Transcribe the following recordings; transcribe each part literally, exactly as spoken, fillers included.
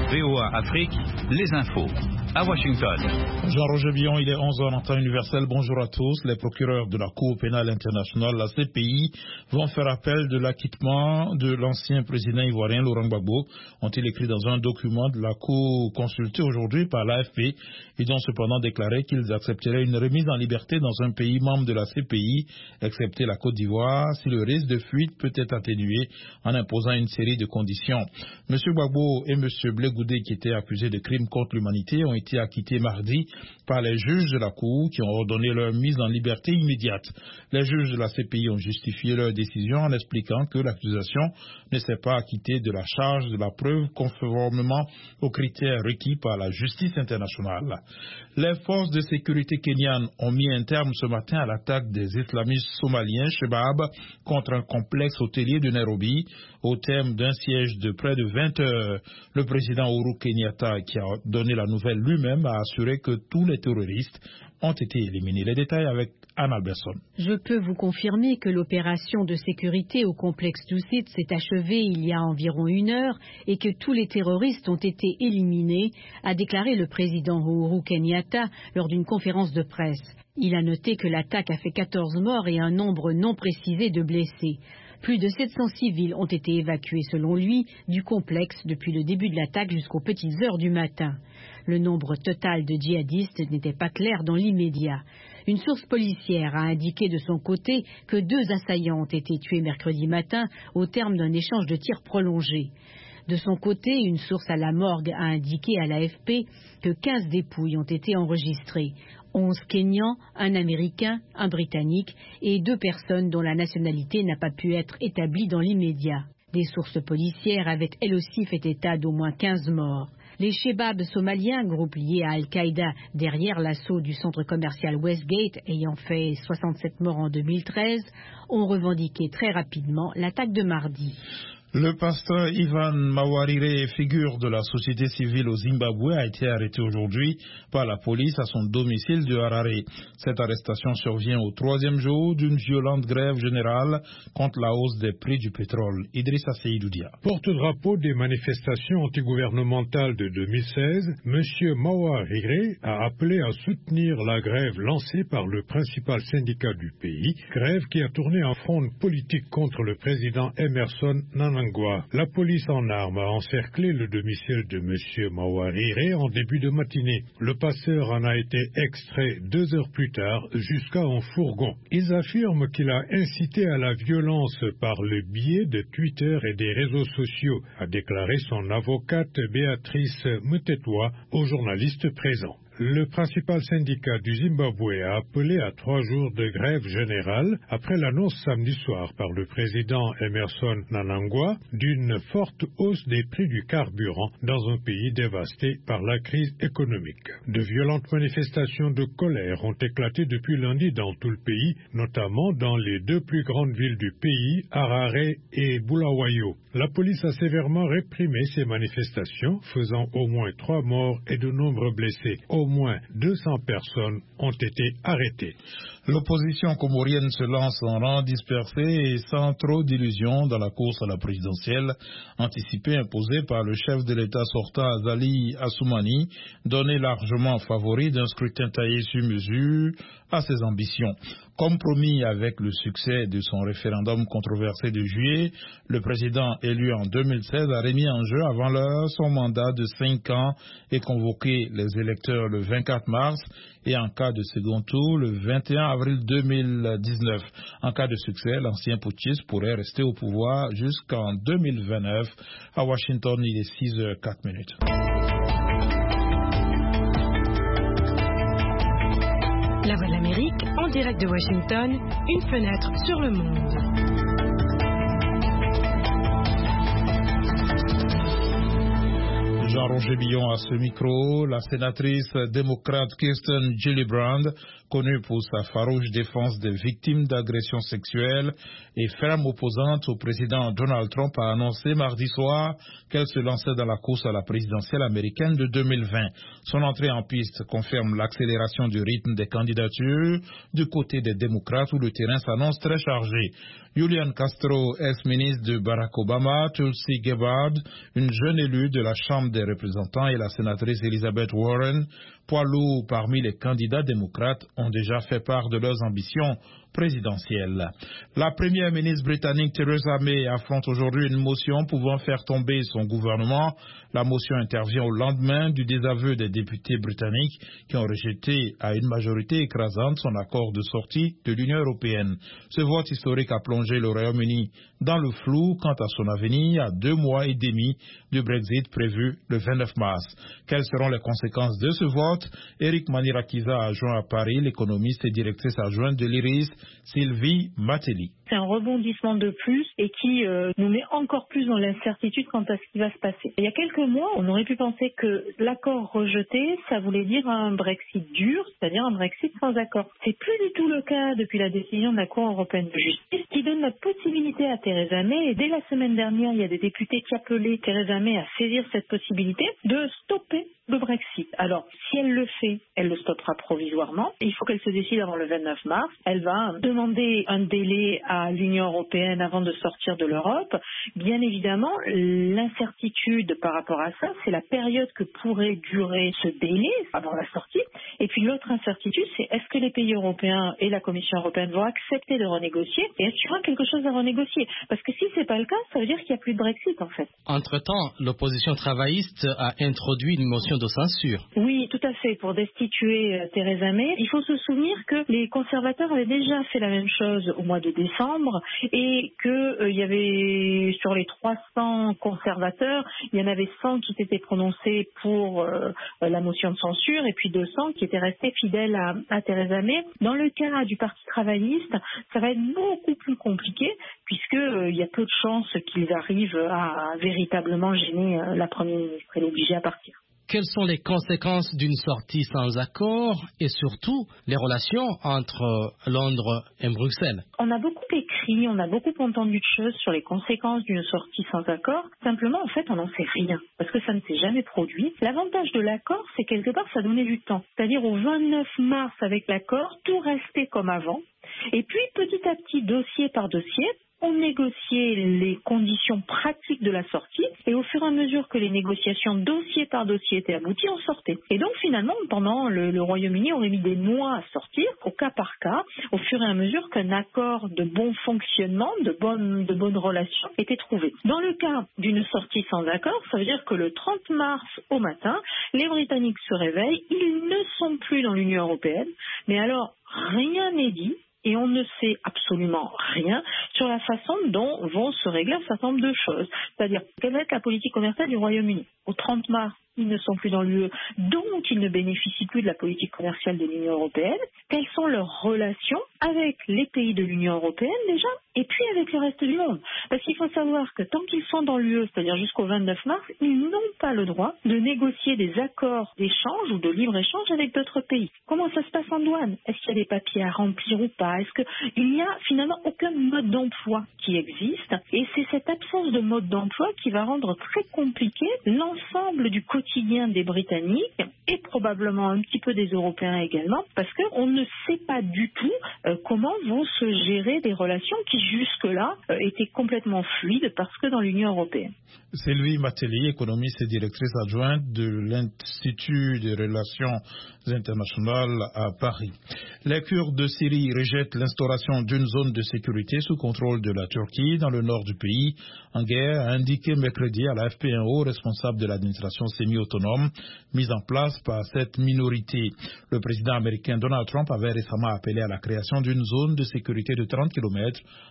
V O A Afrique, les infos. À Washington. Jean-Roger Billon, il est onze heures en temps universel. Bonjour à tous. Les procureurs de la Cour pénale internationale, la C P I, vont faire appel de l'acquittement de l'ancien président ivoirien Laurent Gbagbo, ont-ils écrit dans un document de la Cour consulté aujourd'hui par l'A F P. Ils ont cependant déclaré qu'ils accepteraient une remise en liberté dans un pays membre de la C P I, excepté la Côte d'Ivoire, si le risque de fuite peut être atténué en imposant une série de conditions. M. Gbagbo et M. Blé Goudé, qui étaient accusés de crimes contre l'humanité, ont été acquittés mardi par les juges de la Cour qui ont ordonné leur mise en liberté immédiate. Les juges de la C P I ont justifié leur décision en expliquant que l'accusation ne s'est pas acquittée de la charge de la preuve conformément aux critères requis par la justice internationale. Les forces de sécurité kenyanes ont mis un terme ce matin à l'attaque des islamistes somaliens Shebab contre un complexe hôtelier de Nairobi au terme d'un siège de près de vingt heures. Le président Uhuru Kenyatta, qui a donné la nouvelle lui-même, a assuré que tous les terroristes ont été éliminés. Les détails avec Anne Alberson. Je peux vous confirmer que l'opération de sécurité au complexe Dusit s'est achevée il y a environ une heure et que tous les terroristes ont été éliminés, a déclaré le président Uhuru Kenyatta lors d'une conférence de presse. Il a noté que l'attaque a fait quatorze morts et un nombre non précisé de blessés. Plus de sept cents civils ont été évacués, selon lui, du complexe depuis le début de l'attaque jusqu'aux petites heures du matin. Le nombre total de djihadistes n'était pas clair dans l'immédiat. Une source policière a indiqué de son côté que deux assaillants ont été tués mercredi matin au terme d'un échange de tirs prolongés. De son côté, une source à la morgue a indiqué à l'A F P que quinze dépouilles ont été enregistrées. onze Kenyans, un Américain, un Britannique et deux personnes dont la nationalité n'a pas pu être établie dans l'immédiat. Des sources policières avaient elles aussi fait état d'au moins quinze morts. Les Shebab somaliens, groupe lié à Al-Qaïda derrière l'assaut du centre commercial Westgate ayant fait soixante-sept morts en deux mille treize, ont revendiqué très rapidement l'attaque de mardi. Le pasteur Ivan Mawarire, figure de la société civile au Zimbabwe, a été arrêté aujourd'hui par la police à son domicile de Harare. Cette arrestation survient au troisième jour d'une violente grève générale contre la hausse des prix du pétrole. Idrissa Seydoudia. Porte-drapeau des manifestations antigouvernementales de deux mille seize, M. Mawarire a appelé à soutenir la grève lancée par le principal syndicat du pays, grève qui a tourné en fronde politique contre le président Emerson Mnangagwa. La police en armes a encerclé le domicile de M. Mawarire en début de matinée. Le passeur en a été extrait deux heures plus tard jusqu'à un fourgon. Ils affirment qu'il a incité à la violence par le biais de Twitter et des réseaux sociaux, a déclaré son avocate Béatrice Mutetwa aux journalistes présents. Le principal syndicat du Zimbabwe a appelé à trois jours de grève générale après l'annonce samedi soir par le président Emerson Mnangagwa d'une forte hausse des prix du carburant dans un pays dévasté par la crise économique. De violentes manifestations de colère ont éclaté depuis lundi dans tout le pays, notamment dans les deux plus grandes villes du pays, Harare et Bulawayo. La police a sévèrement réprimé ces manifestations, faisant au moins trois morts et de nombreux blessés. Au moins deux cents personnes ont été arrêtées. L'opposition comorienne se lance en rang dispersé et sans trop d'illusions dans la course à la présidentielle anticipée imposée par le chef de l'État sortant Azali Assoumani, donné largement favori d'un scrutin taillé sur mesure à ses ambitions. Comme promis avec le succès de son référendum controversé de juillet, le président élu en deux mille seize a remis en jeu avant l'heure son mandat de cinq ans et convoqué les électeurs le vingt-quatre mars et en cas de second tour le vingt et un avril deux mille dix-neuf. En cas de succès, l'ancien putschiste pourrait rester au pouvoir jusqu'en deux mille vingt-neuf. À Washington, il est six heures quatre minutes. La Voix de l'Amérique, en direct de Washington, une fenêtre sur le monde. Jean-Roger Billon à ce micro. La sénatrice démocrate Kirsten Gillibrand connue pour sa farouche défense des victimes d'agressions sexuelles et ferme opposante au président Donald Trump, a annoncé mardi soir qu'elle se lançait dans la course à la présidentielle américaine de deux mille vingt. Son entrée en piste confirme l'accélération du rythme des candidatures du côté des démocrates où le terrain s'annonce très chargé. Julian Castro, ex-ministre de Barack Obama, Tulsi Gabbard, une jeune élue de la Chambre des représentants, et la sénatrice Elizabeth Warren, poids lourds parmi les candidats démocrates, ont déjà fait part de leurs ambitions présidentielle. La première ministre britannique Theresa May affronte aujourd'hui une motion pouvant faire tomber son gouvernement. La motion intervient au lendemain du désaveu des députés britanniques qui ont rejeté à une majorité écrasante son accord de sortie de l'Union européenne. Ce vote historique a plongé le Royaume-Uni dans le flou quant à son avenir à deux mois et demi du Brexit prévu le vingt-neuf mars. Quelles seront les conséquences de ce vote? Eric Manirakiza a joint à Paris l'économiste et directrice adjointe de l'Iris, Sylvie Matelli. C'est un rebondissement de plus et qui euh, nous met encore plus dans l'incertitude quant à ce qui va se passer. Il y a quelques mois, on aurait pu penser que l'accord rejeté, ça voulait dire un Brexit dur, c'est-à-dire un Brexit sans accord. C'est plus du tout le cas depuis la décision de la Cour européenne de justice qui donne la possibilité à Theresa May, et dès la semaine dernière, il y a des députés qui appelaient Theresa May à saisir cette possibilité de stopper le Brexit. Alors, si elle le fait, elle le stoppera provisoirement. Il faut qu'elle se décide avant le vingt-neuf mars. Elle va demander un délai à l'Union européenne avant de sortir de l'Europe. Bien évidemment, l'incertitude par rapport à ça, c'est la période que pourrait durer ce délai avant la sortie. Et puis l'autre incertitude, c'est est-ce que les pays européens et la Commission européenne vont accepter de renégocier, et est-ce qu'il y aura quelque chose à renégocier? Parce que si c'est pas le cas, ça veut dire qu'il n'y a plus de Brexit en fait. Entre-temps, l'opposition travailliste a introduit une motion de censure. Oui, tout à fait, pour destituer euh, Theresa May. Il faut se souvenir que les conservateurs avaient déjà fait la même chose au mois de décembre et qu'il euh, y avait, sur les trois cents conservateurs, il y en avait cent qui s'étaient prononcés pour euh, la motion de censure et puis deux cents qui étaient restés fidèles à, à Theresa May. Dans le cas du Parti travailliste, ça va être beaucoup plus compliqué puisqu'il euh, y a peu de chances qu'ils arrivent à véritablement gêner euh, la Première ministre. Elle est obligée à partir. Quelles sont les conséquences d'une sortie sans accord et surtout les relations entre Londres et Bruxelles? On a beaucoup écrit, on a beaucoup entendu de choses sur les conséquences d'une sortie sans accord. Simplement, en fait, on n'en sait rien parce que ça ne s'est jamais produit. L'avantage de l'accord, c'est quelque part, ça donnait du temps. C'est-à-dire au vingt-neuf mars, avec l'accord, tout restait comme avant. Et puis, petit à petit, dossier par dossier, on négociait les conditions pratiques de la sortie et au fur et à mesure que les négociations dossier par dossier étaient abouties, on sortait. Et donc finalement, pendant le, le Royaume-Uni aurait mis des mois à sortir, au cas par cas, au fur et à mesure qu'un accord de bon fonctionnement, de bonnes de bonnes relations était trouvé. Dans le cas d'une sortie sans accord, ça veut dire que le trente mars au matin, les Britanniques se réveillent, ils ne sont plus dans l'Union européenne, mais alors rien n'est dit. Et on ne sait absolument rien sur la façon dont vont se régler un certain nombre de choses. C'est-à-dire, quelle va être la politique commerciale du Royaume-Uni? Au trente mars, ils ne sont plus dans l'U E, donc ils ne bénéficient plus de la politique commerciale de l'Union européenne. Quelles sont leurs relations avec les pays de l'Union européenne déjà, et puis avec le reste du monde? Parce qu'il faut savoir que tant qu'ils sont dans l'U E, c'est-à-dire jusqu'au vingt-neuf mars, ils n'ont pas le droit de négocier des accords d'échange ou de libre-échange avec d'autres pays. Comment ça se passe en douane? Est-ce qu'il y a des papiers à remplir ou pas? Est-ce qu'il n'y a finalement aucun mode d'emploi qui existe? Et c'est cette absence de mode d'emploi qui va rendre très compliqué l'ensemble du quotidien des Britanniques et probablement un petit peu des Européens également, parce qu'on ne sait pas du tout euh, comment vont se gérer des relations qui jusque-là euh, étaient complètement fluides parce que dans l'Union européenne. Sylvie Matelli, économiste et directrice adjointe de l'Institut des relations internationales à Paris. Les Kurdes de Syrie rejettent l'instauration d'une zone de sécurité sous contrôle de la Turquie dans le nord du pays en guerre, a indiqué mercredi à la F P un O, responsable de l'administration semi-autonome mise en place par cette minorité. Le président américain Donald Trump avait récemment appelé à la création d'une zone de sécurité de trente kilomètres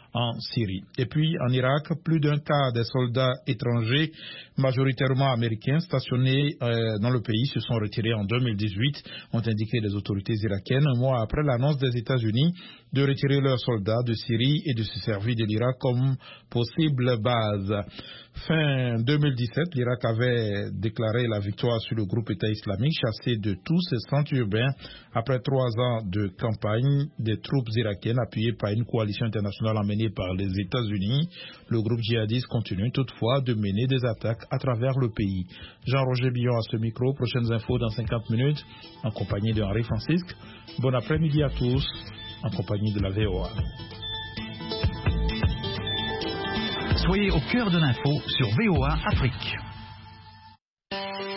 en Syrie. Et puis en Irak, plus d'un quart des soldats étrangers, majoritairement américains, stationnés euh, dans le pays se sont retirés en deux mille dix-huit, ont indiqué les autorités irakiennes, un mois après l'annonce des États-Unis de retirer leurs soldats de Syrie et de se servir de l'Irak comme possible base. Fin deux mille dix-sept, l'Irak avait déclaré la victoire sur le groupe État islamique, chassé de tous ses centres urbains après trois ans de campagne des troupes irakiennes appuyées par une coalition internationale emmenée par les États-Unis. Le groupe djihadiste continue toutefois de mener des attaques à travers le pays. Jean-Roger Billon à ce micro. Prochaines infos dans cinquante minutes en compagnie de Henri Francisque. Bon après-midi à tous en compagnie de la V O A. Soyez au cœur de l'info sur V O A Afrique.